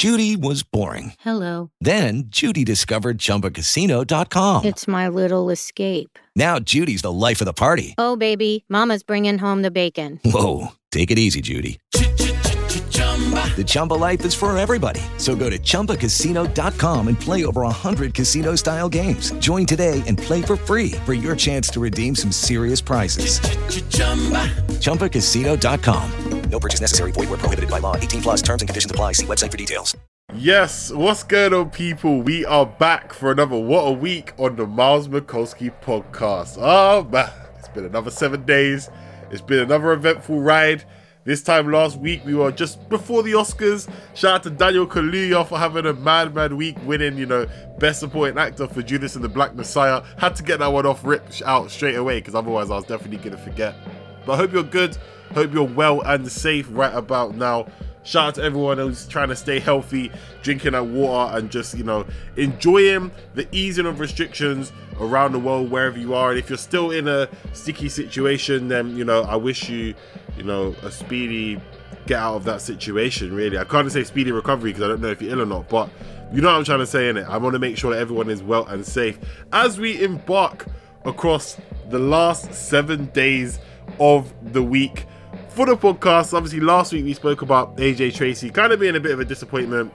Judy was boring. Hello. Then Judy discovered ChumbaCasino.com. It's my little escape. Now Judy's the life of the party. Oh, baby, mama's bringing home the bacon. Whoa, take it easy, Judy. The Chumba life is for everybody. So go to ChumbaCasino.com and play over 100 casino-style games. Join today and play for free for your chance to redeem some serious prizes. ChumbaCasino.com. No purchase necessary. Void where prohibited by law. 18 plus terms and conditions apply. See website for details. Yes, what's going on, people? We are back for another What a Week on the Miles Mikulski podcast. Oh man, it's been another 7 days. It's been another eventful ride. This time last week, we were just before the Oscars. Shout out to Daniel Kaluuya for having a mad week, winning, Best Supporting Actor for Judas and the Black Messiah. Had to get that one ripped out straight away, because otherwise I was definitely going to forget. But I hope you're good. Hope you're well and safe right about now. Shout out to everyone who's trying to stay healthy, drinking that water, and just, enjoying the easing of restrictions around the world, wherever you are. And if you're still in a sticky situation, then, I wish you, a speedy get out of that situation, really. I can't say speedy recovery because I don't know if you're ill or not, but you know what I'm trying to say, innit? I want to make sure that everyone is well and safe as we embark across the last 7 days of the week. For the podcast, obviously last week we spoke about AJ Tracey kind of being a bit of a disappointment,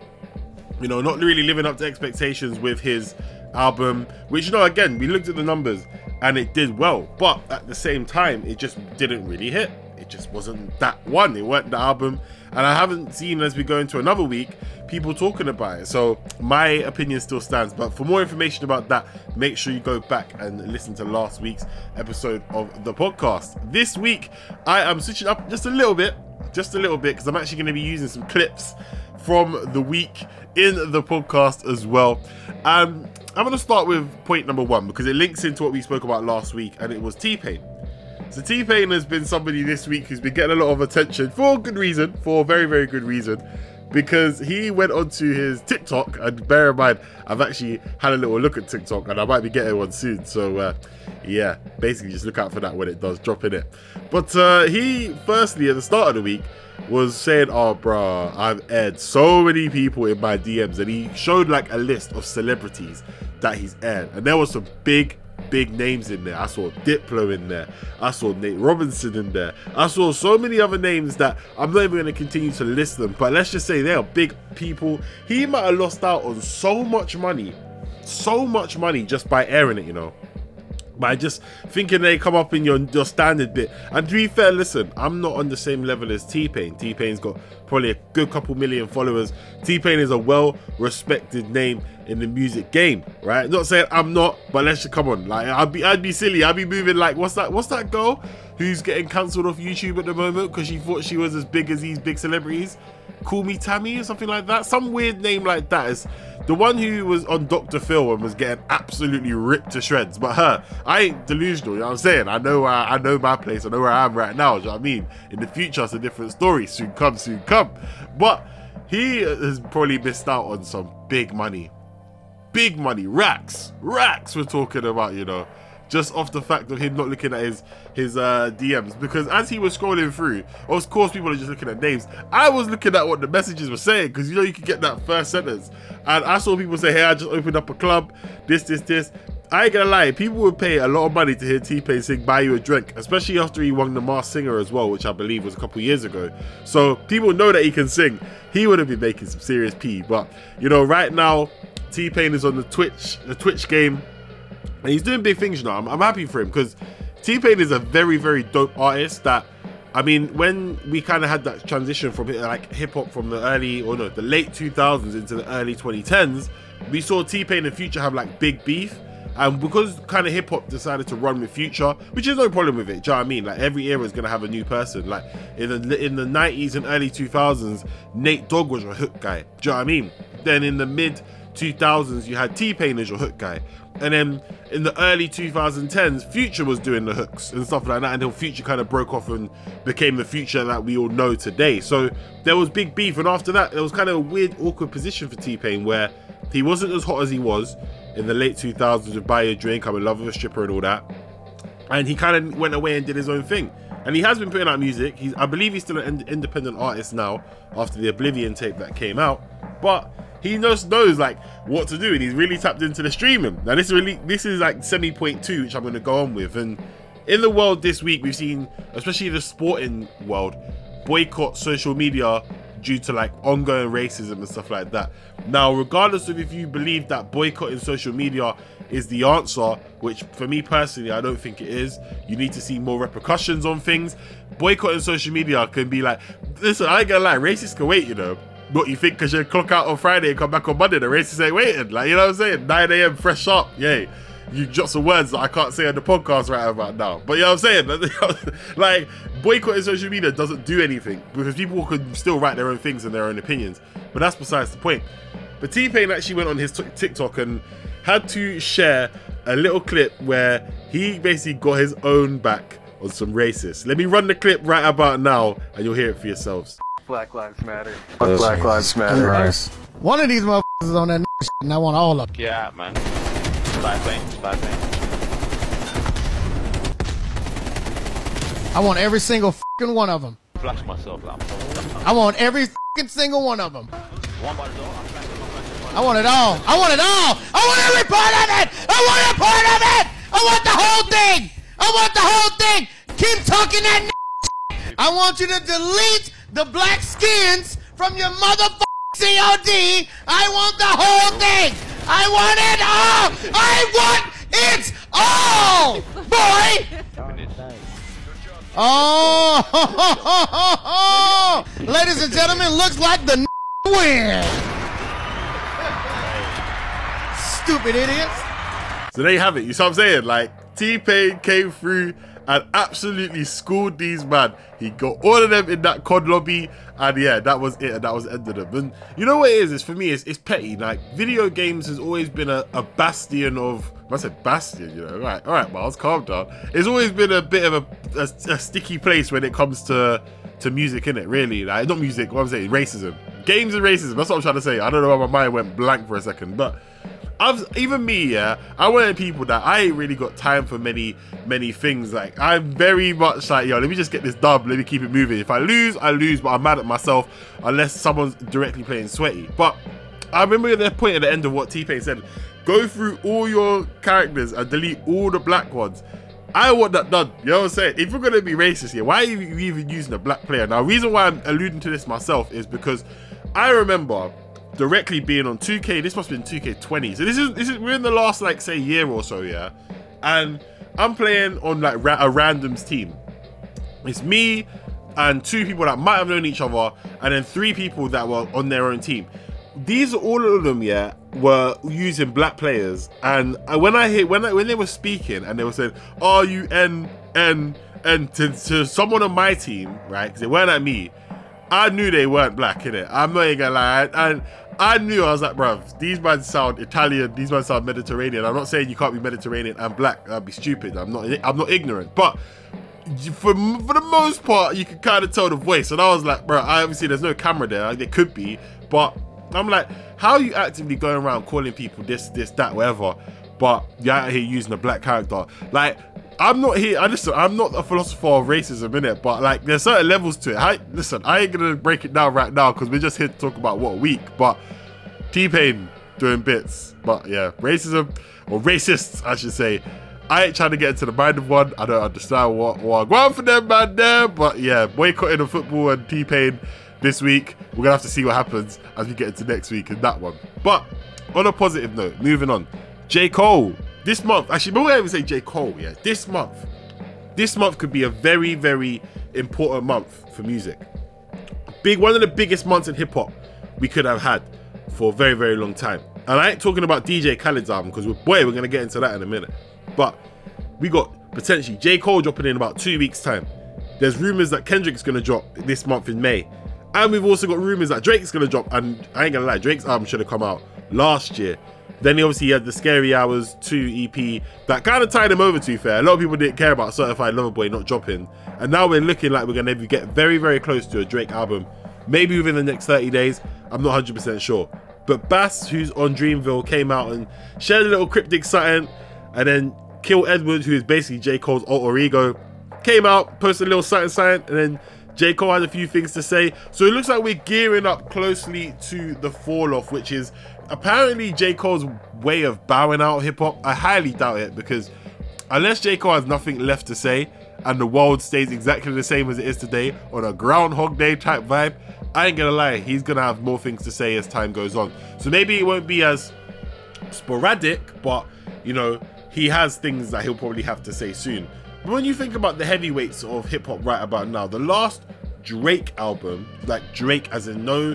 not really living up to expectations with his album, which, again, we looked at the numbers and it did well, but at the same time, it just didn't really hit. It just wasn't that one. It weren't the album, and I haven't seen, as we go into another week, people talking about it. So my opinion still stands, but for more information about that, make sure you go back and listen to last week's episode of the podcast. This week, I am switching up just a little bit, because I'm actually going to be using some clips from the week in the podcast as well. I'm going to start with point number one, because it links into what we spoke about last week, and it was T-Pain. So T-Pain has been somebody this week who's been getting a lot of attention for good reason, for a very, very good reason, because he went onto his TikTok, and bear in mind, I've actually had a little look at TikTok, and I might be getting one soon, so yeah, basically just look out for that when it does drop in it. But he, firstly, at the start of the week, was saying, oh bruh, I've aired so many people in my DMs, and he showed like a list of celebrities that he's aired, and there was some big names in there. I saw Diplo in there. I saw Nate Robinson in there. I saw so many other names that I'm not even going to continue to list them, but let's just say they are big people. He might have lost out on so much money just by airing it, by just thinking they come up in your standard bit. And to be fair, listen, I'm not on the same level as T-Pain. T-Pain's got probably a good couple million followers. T-Pain is a well-respected name in the music game, right? Not saying I'm not, but let's just come on. Like, I'd be silly. I'd be moving like, what's that girl who's getting cancelled off YouTube at the moment because she thought she was as big as these big celebrities? Call Me Tammy or something like that. Some weird name like that. Is the one who was on Dr. Phil and was getting absolutely ripped to shreds. But her, I ain't delusional, you know what I'm saying? I know my place. I know where I am right now, do you know what I mean? In the future, it's a different story. Soon come. But he has probably missed out on some big money. Racks we're talking about, just off the fact of him not looking at his DMs, because as he was scrolling through, of course people are just looking at names. I was looking at what the messages were saying, because you could get that first sentence, and I saw people say, hey, I just opened up a club, this. I ain't gonna lie, people would pay a lot of money to hear T-Pain sing Buy You a Drink, especially after he won the Masked Singer as well, which I believe was a couple years ago. So people know that he can sing. He would have been making some serious pee, but right now T-Pain is on the Twitch game, and he's doing big things now. I'm happy for him, because T-Pain is a very, very dope artist that, when we kind of had that transition from like hip-hop from the late 2000s into the early 2010s, we saw T-Pain and Future have like big beef. And because kind of hip-hop decided to run with Future, which is no problem with it, do you know what I mean? Like, every era is going to have a new person. Like, in the 90s and early 2000s, Nate Dogg was your hook guy, do you know what I mean? Then in the mid-2000s, you had T-Pain as your hook guy. And then in the early 2010s, Future was doing the hooks and stuff like that, until Future kind of broke off and became the Future that we all know today. So there was big beef, and after that, there was kind of a weird, awkward position for T-Pain, where he wasn't as hot as he was in the late 2000s with Buy You a Drink, I'm in Love with a Stripper and all that. And he kind of went away and did his own thing. And he has been putting out music. I believe he's still an independent artist now, after the Oblivion tape that came out. but he just knows like what to do, and he's really tapped into the streaming. Now this is like semi-point 2, which I'm going to go on with. And in the world this week, we've seen, especially the sporting world, boycott social media due to like ongoing racism and stuff like that. Now, regardless of if you believe that boycotting social media is the answer, which for me personally, I don't think it is. You need to see more repercussions on things. Boycotting social media can be like, listen, I ain't gonna lie, racists can wait, you know. What you think, because you clock out on Friday and come back on Monday, the racists ain't waiting. Like, you know what I'm saying? 9 a.m. fresh up, yay. You jot some words that I can't say on the podcast right about now. But you know what I'm saying? Like, boycotting social media doesn't do anything, because people can still write their own things and their own opinions. But that's besides the point. But T-Pain actually went on his TikTok and had to share a little clip where he basically got his own back on some racists. Let me run the clip right about now, and you'll hear it for yourselves. Black Lives Matter. Fuck Black Lives Matter. Right. One of these motherfuckers is on that shit, and I want all of them. Yeah, man. Bad thing. I want every single fucking one of them. Flash myself. I want every fucking single one of them. One by the door. I want it all. I want it all. I want every part of it. I want a part of it. I want the whole thing. I want the whole thing. Keep talking that shit. I want you to delete the black skins from your motherfucking COD. I want the whole thing. I want it all. I want it all, boy. Oh, ladies and gentlemen, looks like the win. Stupid idiots. So there you have it. You see what I'm saying? Like, T-Pain came through and absolutely schooled these man. He got all of them in that COD lobby, and yeah, that was it. And that was the end of them. And you know what it is? It's for me, it's petty. Like, video games has always been a bastion of. I said bastion, you know. All right, Miles, calm down. It's always been a bit of a sticky place when it comes to music, innit? Really, like, not music. What I'm saying, racism. Games and racism. That's what I'm trying to say. I don't know why my mind went blank for a second, but. Even me, yeah, I'm one of the people that I ain't really got time for many things. Like, I'm very much like, yo, let me just get this dub, let me keep it moving. If I lose, I lose, but I'm mad at myself unless someone's directly playing sweaty. But I remember the point at the end of what T-Pain said, go through all your characters and delete all the black ones. I want that done, you know what I'm saying? If you're gonna be racist here, why are you even using a black player? Now, the reason why I'm alluding to this myself is because I remember directly being on 2K, this must have been 2K20. So this is we're in the last, like, say, year or so, yeah. And I'm playing on like a randoms team. It's me and 2 people that might have known each other, and then 3 people that were on their own team. These all of them, yeah, were using black players. And when they were speaking and they were saying RUNN to someone on my team, right? Because they weren't at me. I knew they weren't black, innit? I'm not even gonna lie. And I knew, I was like, bruv, these men sound Italian, these men sound Mediterranean. I'm not saying you can't be Mediterranean and black. That'd be stupid. I'm not ignorant. But for the most part, you can kind of tell the voice. And I was like, bro, obviously there's no camera there. There could be. But I'm like, how are you actively going around calling people this, that, whatever, but you're out here using a black character? Like, I'm not here. I'm not a philosopher of racism, innit? But like, there's certain levels to it. I ain't gonna break it down right now because we're just here to talk about what week. But T-Pain doing bits. But yeah, racism, or racists, I should say. I ain't trying to get into the mind of one. I don't understand what going for them, man. There, but yeah, boycotting of football and T-Pain this week. We're gonna have to see what happens as we get into next week in that one. But on a positive note, moving on. J. Cole. This month, actually, before I even say J. Cole, yeah, this month could be a very, very important month for music. One of the biggest months in hip hop we could have had for a very, very long time. And I ain't talking about DJ Khaled's album, because we're going to get into that in a minute. But we got potentially J. Cole dropping in about 2 weeks' time. There's rumors that Kendrick's going to drop this month in May. And we've also got rumors that Drake's going to drop. And I ain't going to lie, Drake's album should have come out last year. Then he obviously had the Scary Hours 2 EP that kind of tied him over, to be fair. A lot of people didn't care about Certified Lover Boy not dropping. And now we're looking like we're going to get very, very close to a Drake album. Maybe within the next 30 days. I'm not 100% sure. But Bass, who's on Dreamville, came out and shared a little cryptic something. And then Kill Edward, who is basically J. Cole's alter ego, came out, posted a little something. And then J. Cole has a few things to say. So it looks like we're gearing up closely to the fall off, which is apparently J. Cole's way of bowing out hip hop. I highly doubt it, because unless J. Cole has nothing left to say and the world stays exactly the same as it is today on a Groundhog Day type vibe, I ain't gonna lie, he's gonna have more things to say as time goes on. So maybe it won't be as sporadic, but you know, he has things that he'll probably have to say soon. But when you think about the heavyweights of hip hop right about now, the last Drake album, like Drake as in no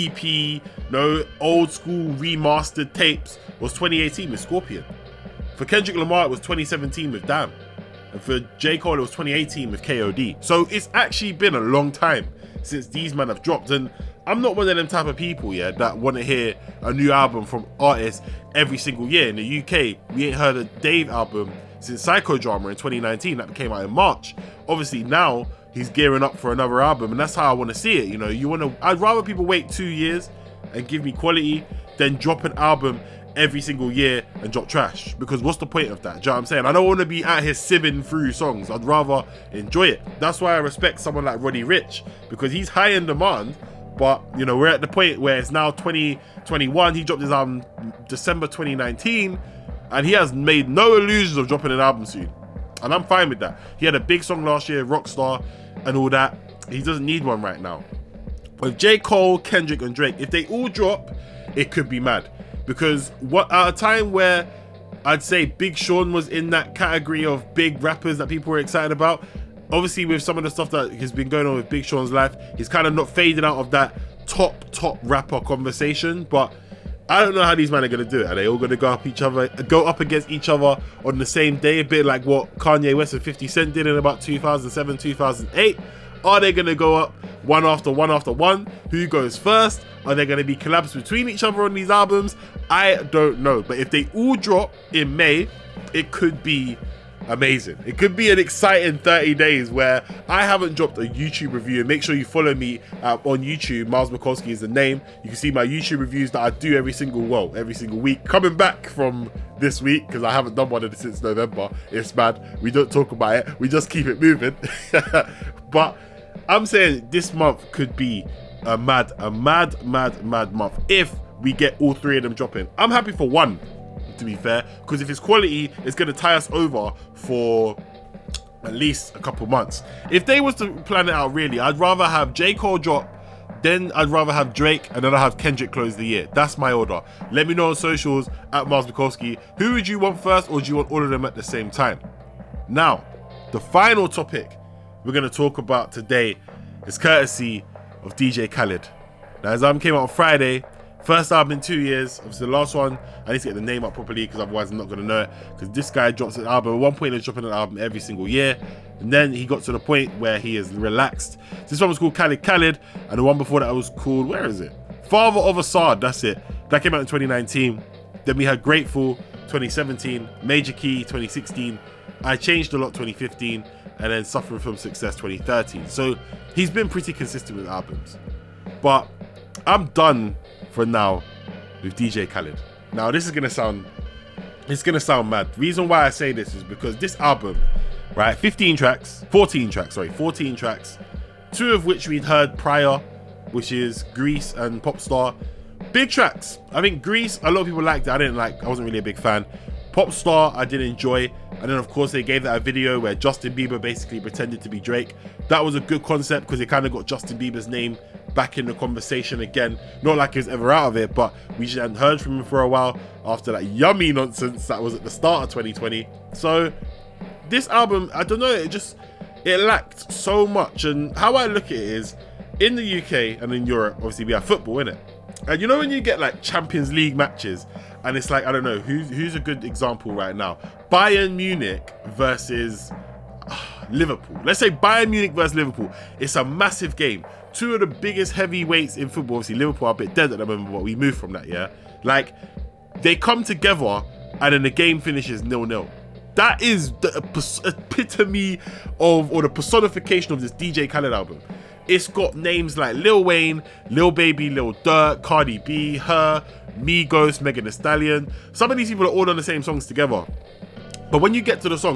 EP, no old school remastered tapes, was 2018 with Scorpion. For Kendrick Lamar, it was 2017 with Damn. And for J. Cole, it was 2018 with KOD. So it's actually been a long time since these men have dropped. And I'm not one of them type of people, yeah, that want to hear a new album from artists every single year. In the UK, we ain't heard a Dave album since Psychodrama in 2019 that came out in March. Obviously now he's gearing up for another album, and that's how I want to see it. You know, I'd rather people wait 2 years and give me quality than drop an album every single year and drop trash, because what's the point of that? Do you know what I'm saying? I don't want to be out here sieving through songs. I'd rather enjoy it. That's why I respect someone like Roddy Ricch, because he's high in demand. But you know, we're at the point where it's now 2021. He dropped his album December 2019, and he has made no illusions of dropping an album soon, and I'm fine with that. He had a big song last year, Rockstar and all that. He doesn't need one right now. With J. Cole, Kendrick and Drake, if they all drop, it could be mad. Because at a time where I'd say Big Sean was in that category of big rappers that people were excited about, obviously with some of the stuff that has been going on with Big Sean's life, he's kind of not faded out of that top rapper conversation. But I don't know how these men are going to do it. Are they all going to go up against each other on the same day, a bit like what Kanye West and 50 Cent did in about 2007, 2008? Are they going to go up one after one? Who goes first? Are there going to be collabs between each other on these albums? I don't know. But if they all drop in May, it could be amazing. It could be an exciting 30 days where I haven't dropped a YouTube review. And make sure you follow me on YouTube. Miles Mikulski is the name. You can see my YouTube reviews that I do every single week. Coming back from this week, because I haven't done one of it since November. It's bad. We don't talk about it. We just keep it moving. But I'm saying this month could be a mad month if we get all three of them dropping. I'm happy for one, to be fair, because if it's quality, it's going to tie us over for at least a couple months. If they was to plan it out really, I'd rather have J. Cole drop, then I'd rather have Drake, and then I'd have Kendrick close the year. That's my order. Let me know on socials at Miles Mikulski. Who would you want first, or do you want all of them at the same time? Now, the final topic we're going to talk about today is courtesy of DJ Khaled. Now, his album came out on Friday. First album in 2 years. Obviously, the last one, I need to get the name up properly, because otherwise I'm not going to know it. Because this guy drops an album. At one point, he was dropping an album every single year. And then he got to the point where he is relaxed. This one was called Khaled. And the one before that was called, where is it? Father of Assad, that's it. That came out in 2019. Then we had Grateful, 2017. Major Key, 2016. I Changed a Lot, 2015. And then Suffering from Success, 2013. So he's been pretty consistent with albums. But I'm done for now with DJ Khaled. Now this is gonna sound mad. Reason why I say this is because this album, right, 14 tracks, 2 of which we'd heard prior, which is Grease and Popstar. Big tracks. I think Grease, a lot of people liked it. I wasn't really a big fan. Popstar, I did enjoy. And then of course they gave that a video where Justin Bieber basically pretended to be Drake. That was a good concept because it kind of got Justin Bieber's name back in the conversation again. Not like he was ever out of it, but we just hadn't heard from him for a while after that yummy nonsense that was at the start of 2020. So this album, I don't know, it lacked so much. And how I look at it is, in the UK and in Europe, obviously we have football, innit? And you know when you get like Champions League matches, and it's like, I don't know, who's a good example right now? Bayern Munich versus Liverpool. Let's say Bayern Munich versus Liverpool. It's a massive game. 2 of the biggest heavyweights in football. Obviously, Liverpool are a bit dead at the moment, but we moved from that, yeah? Like, they come together, and then the game finishes 0-0. That is the epitome of, or the personification of this DJ Khaled album. It's got names like Lil Wayne, Lil Baby, Lil Durk, Cardi B, Her, Migos, Megan Thee Stallion. Some of these people are all on the same songs together. But when you get to the songs,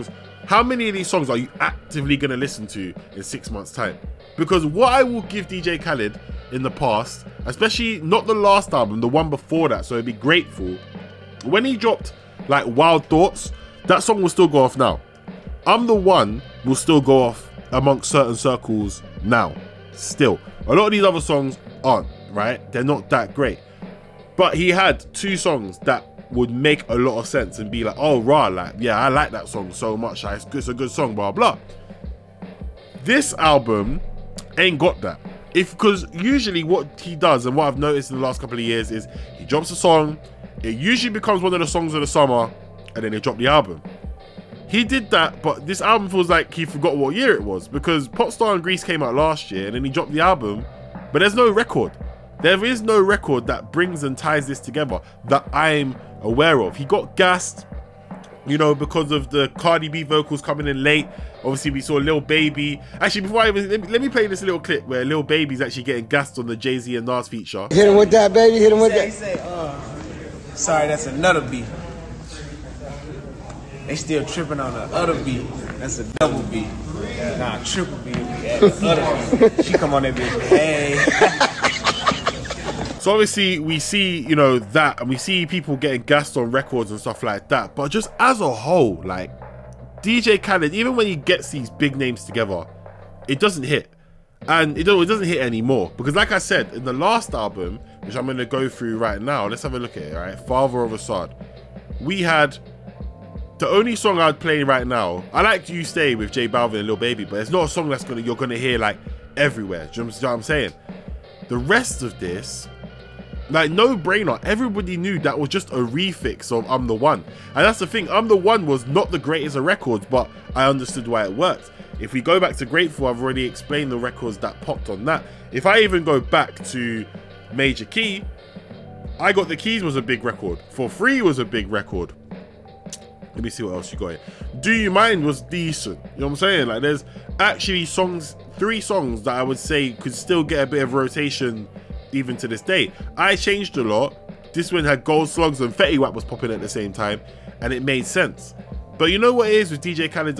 how many of these songs are you actively going to listen to in 6 months' time? Because what I will give DJ Khaled in the past, especially not the last album, the one before that, so it'd be Grateful, when he dropped like Wild Thoughts, that song will still go off now. I'm the One will still go off amongst certain circles now. Still. A lot of these other songs aren't, right? They're not that great. But he had 2 songs that would make a lot of sense and be like, oh, rah, like, yeah, I like that song so much. It's a good song, blah, blah. This album ain't got that. Because usually what he does, and what I've noticed in the last couple of years, is he drops a song, it usually becomes one of the songs of the summer, and then they drop the album. He did that, but this album feels like he forgot what year it was, because Popstar and Grease came out last year, and then he dropped the album, but there's no record. There is no record that brings and ties this together that I'm aware of. He got gassed, you know, because of the Cardi B vocals coming in late. Obviously, we saw Lil Baby. Actually, before I even... Let me play this little clip where Lil Baby's actually getting gassed on the Jay-Z and Nas feature. Hit him with that, baby. Hit him with that. Sorry, that's another beat. They still tripping on the other beat. That's a double beat. Nah, triple beat. The other beat. She come on that bitch. Hey. So obviously we see, you know, that, and we see people getting gassed on records and stuff like that. But just as a whole, like, DJ Khaled, even when he gets these big names together, it doesn't hit. And it doesn't hit anymore. Because like I said, in the last album, which I'm going to go through right now, let's have a look at it, right? Father of Assad. We had... The only song I'd play right now, I like You Stay with J Balvin and Lil Baby, but it's not a song that's you're gonna hear like everywhere. Do you know what I'm saying? The rest of this, like, no brainer. Everybody knew that was just a refix of I'm the One. And that's the thing, I'm the One was not the greatest of records, but I understood why it worked. If we go back to Grateful, I've already explained the records that popped on that. If I even go back to Major Key, I Got the Keys was a big record. For Free was a big record. Let me see what else you got here. Do You Mind was decent. You know what I'm saying? Like, there's actually songs, 3 songs that I would say could still get a bit of rotation even to this day. I Changed a Lot. This one had Gold Slugs and Fetty Wap was popping at the same time, and it made sense. But you know what it is with DJ Khaled's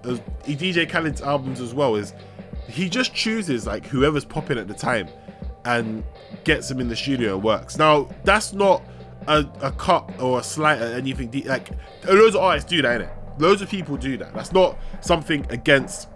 albums as well, is he just chooses like whoever's popping at the time and gets them in the studio and works. Now, that's not a cut or a slight at anything. Like, loads of artists do that, innit? Loads of people do that. That's not something against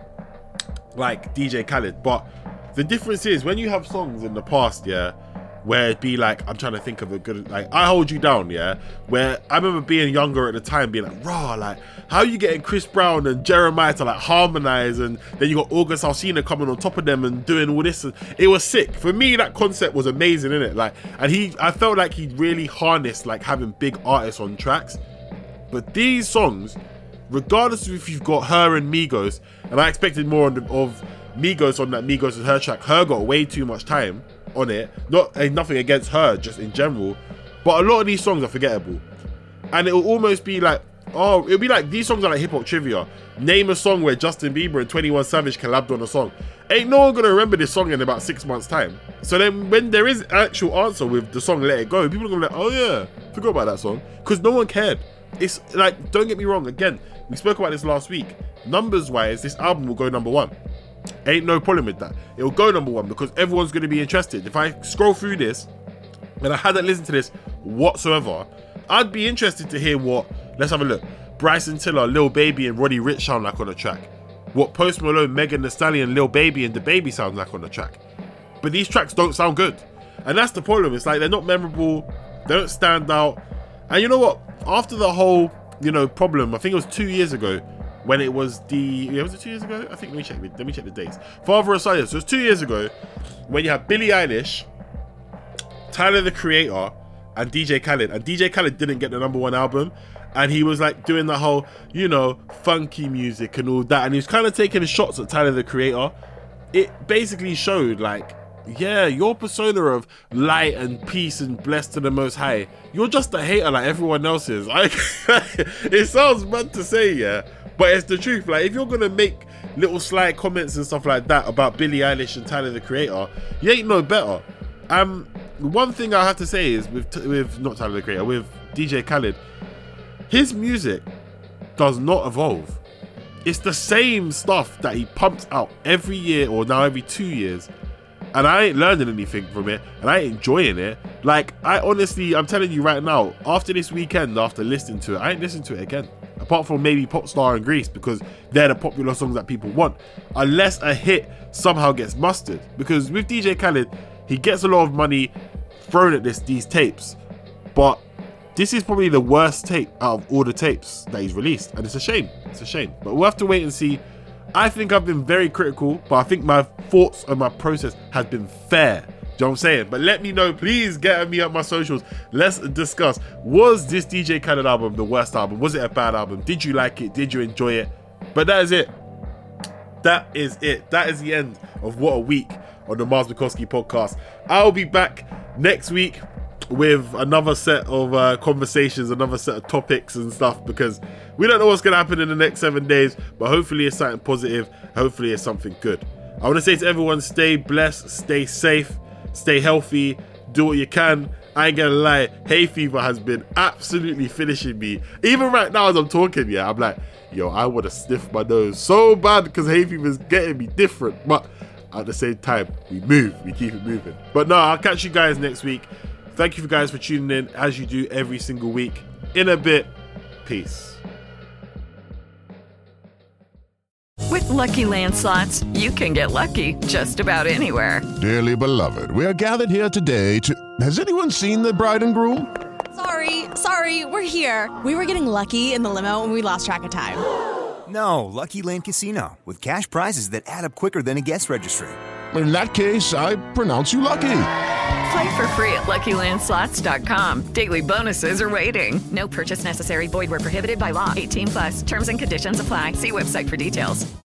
like DJ Khaled, but the difference is when you have songs in the past, yeah, where it'd be like, I'm trying to think of a good, like, I Hold You Down, yeah, where I remember being younger at the time being like, raw, like, how are you getting Chris Brown and Jeremiah to like harmonize, and then you got August Alsina coming on top of them and doing all this, and it was sick. For me, that concept was amazing, innit? Like, and I felt like he really harnessed like having big artists on tracks. But these songs, regardless of if you've got her and Migos, and I expected more of Migos on that Migos and Her track. Her got way too much time on it. Nothing against her, just in general, but a lot of these songs are forgettable, and it will almost be like, oh, it'll be like these songs are like hip hop trivia. Name a song where Justin Bieber and 21 Savage collabed on a song. Ain't no one gonna remember this song in about 6 months time. So then when there is an actual answer with the song Let It Go, people are gonna be like, oh yeah, forgot about that song, because no one cared. It's like, don't get me wrong, again, we spoke about this last week, numbers wise this album will go number 1. Ain't no problem with that. It will go number 1 because everyone's going to be interested. If I scroll through this and I hadn't listened to this whatsoever, I'd be interested to hear what, let's have a look, Bryson Tiller, Lil Baby and Roddy Ricch sound like on a track, what Post Malone, Megan Thee Stallion, Lil Baby and DaBaby sound like on the track. But these tracks don't sound good, and that's the problem. It's like they're not memorable, they don't stand out. And you know what, after the whole, you know, problem, I think it was 2 years ago when it was was it 2 years ago? I think, let me check the dates. Father of Science, so it was 2 years ago when you had Billie Eilish, Tyler the Creator and DJ Khaled, and DJ Khaled didn't get the number 1 album, and he was like doing the whole, you know, funky music and all that, and he was kind of taking shots at Tyler the Creator. It basically showed like, yeah, your persona of light and peace and blessed to the Most High, you're just a hater like everyone else is. Like, it sounds mad to say, yeah, but it's the truth. Like, if you're gonna make little slight comments and stuff like that about Billie Eilish and Tyler the Creator, you ain't no better. One thing I have to say is with not Tyler the Creator, with DJ Khaled, his music does not evolve. it's the same stuff that he pumps out every year or now every 2 years. And I ain't learning anything from it, and I ain't enjoying it. Like, I'm telling you right now, after this weekend, after listening to it, I ain't listening to it again. Apart from maybe Popstar and Grease, because they're the popular songs that people want. Unless a hit somehow gets mustered. Because with DJ Khaled, he gets a lot of money thrown at these tapes. But this is probably the worst tape out of all the tapes that he's released. And it's a shame. It's a shame. But we'll have to wait and see. I think I've been very critical, but I think my thoughts and my process has been fair. Do you know what I'm saying? But let me know. Please get at me on my socials. Let's discuss. Was this DJ Khaled album the worst album? Was it a bad album? Did you like it? Did you enjoy it? But that is it. That is it. That is the end of What a Week on the Mars Bukowski podcast. I'll be back next week with another set of conversations, another set of topics and stuff, because we don't know what's going to happen in the next 7 days, but hopefully it's something positive. Hopefully it's something good. I want to say to everyone, stay blessed, stay safe, stay healthy, do what you can. I ain't gonna lie, hay fever has been absolutely finishing me. Even right now as I'm talking, I'm like, yo, I want to sniff my nose so bad because hay fever is getting me different, but at the same time, we keep it moving. But no, I'll catch you guys next week. Thank you guys for tuning in, as you do every single week. In a bit, peace. With Lucky Land Slots, you can get lucky just about anywhere. Dearly beloved, we are gathered here today to... Has anyone seen the bride and groom? Sorry, we're here. We were getting lucky in the limo and we lost track of time. No, Lucky Land Casino, with cash prizes that add up quicker than a guest registry. In that case, I pronounce you lucky. Play for free at LuckyLandSlots.com. Daily bonuses are waiting. No purchase necessary. Void where prohibited by law. 18+. Terms and conditions apply. See website for details.